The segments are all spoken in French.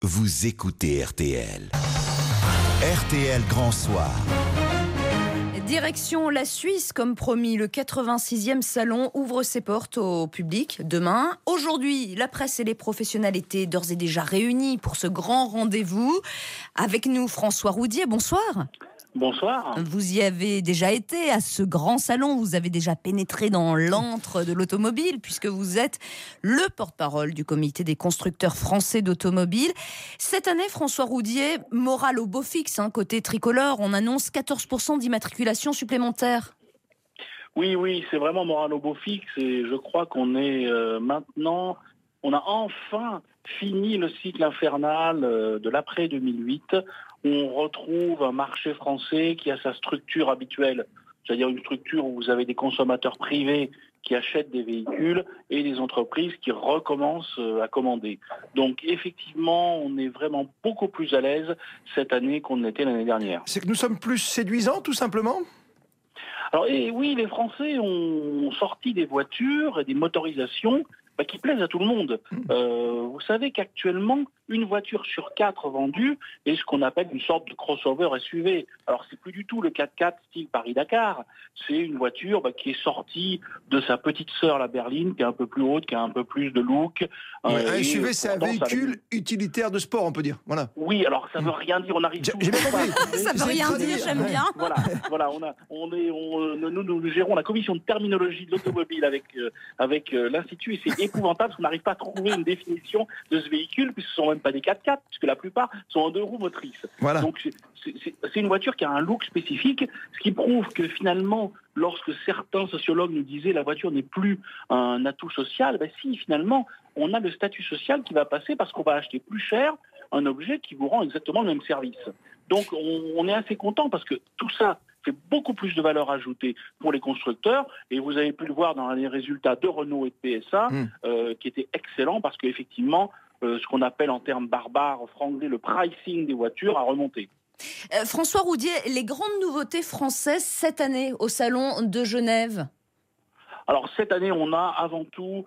Vous écoutez RTL. RTL Grand Soir. Direction la Suisse, comme promis, le 86e salon ouvre ses portes au public demain. Aujourd'hui, la presse et les professionnels étaient d'ores et déjà réunis pour ce grand rendez-vous. Avec nous, François Roudier, bonsoir. Bonsoir. Vous y avez déjà été à ce grand salon, vous avez déjà pénétré dans l'antre de l'automobile puisque vous êtes le porte-parole du comité des constructeurs français d'automobiles. Cette année, François Roudier, morale au beau fixe, côté tricolore, on annonce 14% d'immatriculation supplémentaire. Oui, c'est vraiment morale au beau fixe et je crois qu'on est maintenant, on a enfin fini le cycle infernal de l'après 2008. On retrouve un marché français qui a sa structure habituelle, c'est-à-dire une structure où vous avez des consommateurs privés qui achètent des véhicules et des entreprises qui recommencent à commander. Donc effectivement, on est vraiment beaucoup plus à l'aise cette année qu'on l'était l'année dernière. C'est que nous sommes plus séduisants, tout simplement ? Alors oui, les Français ont sorti des voitures et des motorisations qui plaisent à tout le monde. Vous savez qu'actuellement, une voiture sur 4 vendue est ce qu'on appelle une sorte de crossover SUV. Alors c'est plus du tout le 4x4 style Paris-Dakar, c'est une voiture qui est sortie de sa petite sœur la berline, qui est un peu plus haute, qui a un peu plus de look. Un SUV, c'est un véhicule utilitaire de sport, on peut dire. Voilà. Oui, alors ça veut rien dire, on arrive tout. J'ai bien compris. Ça veut rien dire, j'aime bien. Voilà, nous gérons la commission de terminologie de l'automobile avec l'Institut, et c'est épouvantable parce qu'on n'arrive pas à trouver une définition de ce véhicule, puisque ce ne sont même pas des 4x4, puisque la plupart sont en 2 roues motrices. Voilà. Donc c'est une voiture qui a un look spécifique, ce qui prouve que finalement, lorsque certains sociologues nous disaient la voiture n'est plus un atout social, si finalement on a le statut social qui va passer parce qu'on va acheter plus cher un objet qui vous rend exactement le même service. Donc on est assez content parce que tout ça fait beaucoup plus de valeur ajoutée pour les constructeurs, et vous avez pu le voir dans les résultats de Renault et de PSA qui étaient excellents parce qu'effectivement ce qu'on appelle en termes barbares franglais le pricing des voitures a remonté. François Roudier, les grandes nouveautés françaises cette année au salon de Genève? Alors cette année, on a avant tout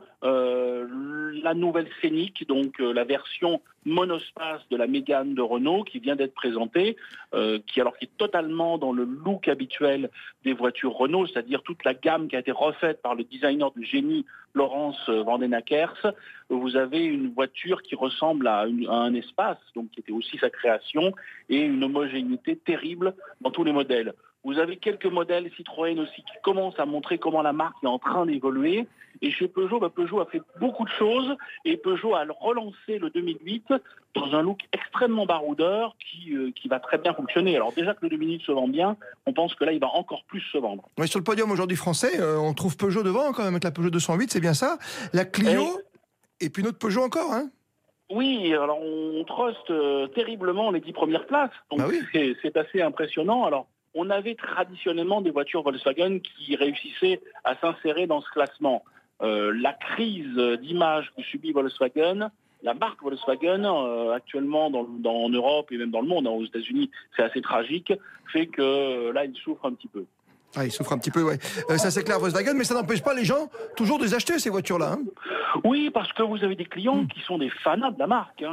la nouvelle Scénic, donc la version monospace de la Mégane de Renault qui vient d'être présentée, qui est totalement dans le look habituel des voitures Renault, c'est-à-dire toute la gamme qui a été refaite par le designer de génie Laurence Vandenakers. Vous avez une voiture qui ressemble à un espace, donc qui était aussi sa création, et une homogénéité terrible dans tous les modèles. Vous avez quelques modèles Citroën aussi qui commencent à montrer comment la marque est en train d'évoluer. Et chez Peugeot, Peugeot a fait beaucoup de choses et Peugeot a relancé le 2008 dans un look extrêmement baroudeur qui va très bien fonctionner. Alors déjà que le 2008 se vend bien, on pense que là, il va encore plus se vendre. Ouais, sur le podium aujourd'hui français, on trouve Peugeot devant quand même avec la Peugeot 208, c'est bien ça. La Clio et puis notre Peugeot encore, hein. Oui, alors on truste terriblement les 10 premières places. Donc c'est assez impressionnant. Alors on avait traditionnellement des voitures Volkswagen qui réussissaient à s'insérer dans ce classement. La crise d'image que subit Volkswagen, la marque Volkswagen, actuellement en Europe et même dans le monde, aux États-Unis, c'est assez tragique, fait que là, il souffre un petit peu. Ah, il souffre un petit peu, ouais. Ça c'est clair, Volkswagen, mais ça n'empêche pas les gens toujours de les acheter, ces voitures-là. Oui, parce que vous avez des clients qui sont des fanats de la marque.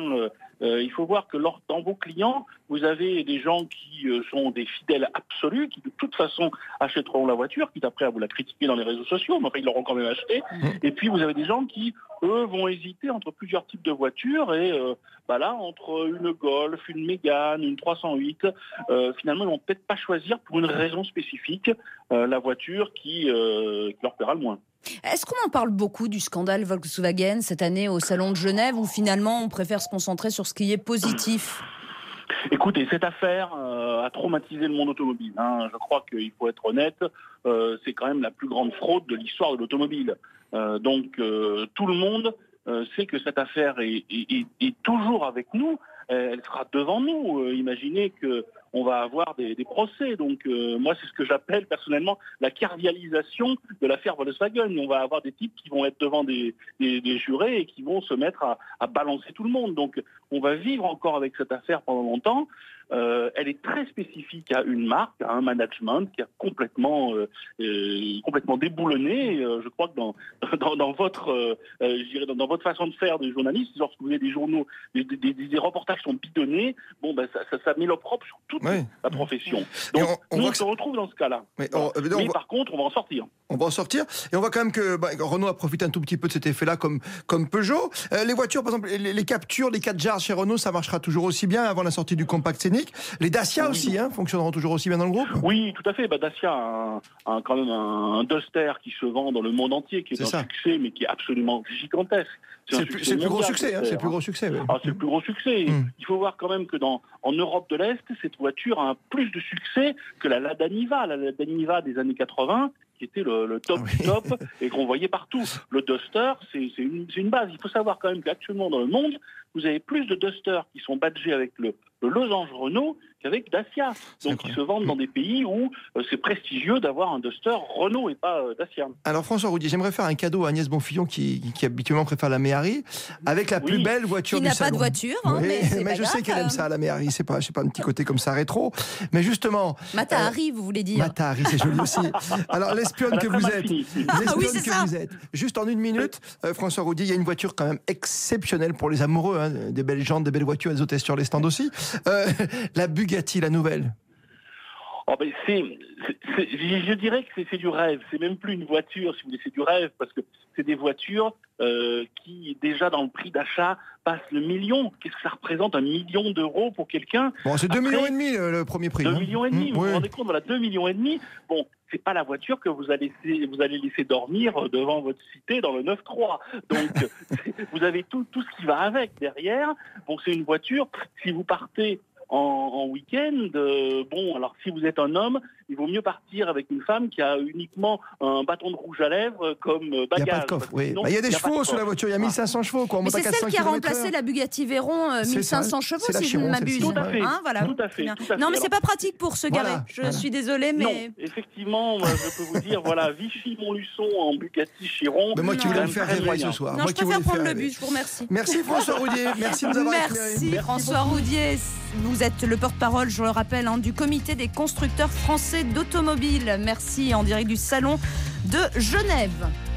Il faut voir que dans vos clients, vous avez des gens qui sont des fidèles absolus, qui de toute façon achèteront la voiture, quitte après à vous la critiquer dans les réseaux sociaux, mais après ils l'auront quand même acheté. Et puis vous avez des gens qui, eux, vont hésiter entre plusieurs types de voitures, et là, entre une Golf, une Mégane, une 308, finalement ils vont peut-être pas choisir pour une raison spécifique la voiture qui leur plaira le moins. Est-ce qu'on en parle beaucoup du scandale Volkswagen cette année au Salon de Genève, ou finalement on préfère se concentrer sur ce qui est positif ? Écoutez, cette affaire a traumatisé le monde automobile. Je crois qu'il faut être honnête, c'est quand même la plus grande fraude de l'histoire de l'automobile. Donc tout le monde sait que cette affaire est toujours avec nous. elle sera devant nous. Imaginez que on va avoir des procès. Donc moi, c'est ce que j'appelle personnellement la cardialisation de l'affaire Volkswagen. On va avoir des types qui vont être devant des jurés et qui vont se mettre à balancer tout le monde. Donc on va vivre encore avec cette affaire pendant longtemps. Elle est très spécifique à une marque, à un management qui a complètement déboulonné. Je crois que dans votre façon de faire de journaliste, lorsque vous avez des journaux, des reportages qui sont bidonnés, ça met l'opprobre sur toute la profession. Donc on se retrouve dans ce cas-là. Mais par contre, on va en sortir. On va en sortir. Et on voit quand même que Renault a profité un tout petit peu de cet effet-là, comme Peugeot. Les voitures, par exemple, les captures, les 4 jars chez Renault, ça marchera toujours aussi bien avant la sortie du compact scénique. Les Dacia aussi fonctionneront toujours aussi bien dans le groupe. Oui, tout à fait. Dacia a quand même un Duster qui se vend dans le monde entier, qui est un succès, mais qui est absolument gigantesque. C'est le plus gros succès. C'est le plus gros succès. Oui. C'est le plus gros succès. Il faut voir quand même que en Europe de l'Est, cette voiture a plus de succès que la Lada Niva. La Lada Niva des années 80, qui était le top du top et qu'on voyait partout. Le Duster, c'est une base. Il faut savoir quand même qu'actuellement dans le monde, vous avez plus de Duster qui sont badgés avec le losange Renault qu'avec Dacia. Donc ils se vendent dans des pays où c'est prestigieux d'avoir un Duster Renault et pas Dacia. Alors François Roudier, j'aimerais faire un cadeau à Agnès Bonfillon qui habituellement préfère la Méhari avec la plus belle voiture du salon. Qui n'a pas de voiture, mais je sais qu'elle aime ça, la Méhari. C'est pas un petit côté comme ça rétro. Mais justement... Mata-Hari, vous voulez dire. Mata-Hari, c'est joli aussi. Alors l'espionne que vous êtes, juste en 1 minute, François Roudier, il y a une voiture quand même exceptionnelle pour les amoureux, des belles jantes, des belles voitures, elles ont testé sur les stands aussi. La Bugatti, la nouvelle. Je dirais que c'est du rêve. C'est même plus une voiture, si vous voulez, c'est du rêve, parce que c'est des voitures qui, déjà dans le prix d'achat, passent le million. Qu'est-ce que ça représente, 1 million d'euros pour quelqu'un ? C'est 2,5 millions le premier prix. 2,5 millions, vous vous rendez compte, voilà, 2,5 millions. Bon, c'est pas la voiture que vous allez laisser dormir devant votre cité dans le 9-3. Donc, vous avez tout ce qui va avec derrière. Bon, c'est une voiture, si vous partez en week-end, alors si vous êtes un homme, il vaut mieux partir avec une femme qui a uniquement un bâton de rouge à lèvres comme bagage. Il n'y a pas de coffre, oui. Il y a des chevaux sur la voiture, il y a 1500 chevaux. Mais c'est celle qui a remplacé la Bugatti Veyron, 1500 chevaux, si je ne m'abuse. Tout à fait. Tout à fait. Non, mais c'est pas pratique pour se garer. Je suis désolée, mais... Non, effectivement, je peux vous dire, Vichy-Montluçon en Bugatti Chiron. Mais moi qui voulais me faire rêver ce soir. Non, je préfère prendre le bus, je vous remercie. Merci François Roudier, merci de nous avoir éclairé. Merci François Roudier. Vous êtes le porte-parole, je le rappelle, du comité des constructeurs français d'automobiles. Merci, en direct du salon de Genève.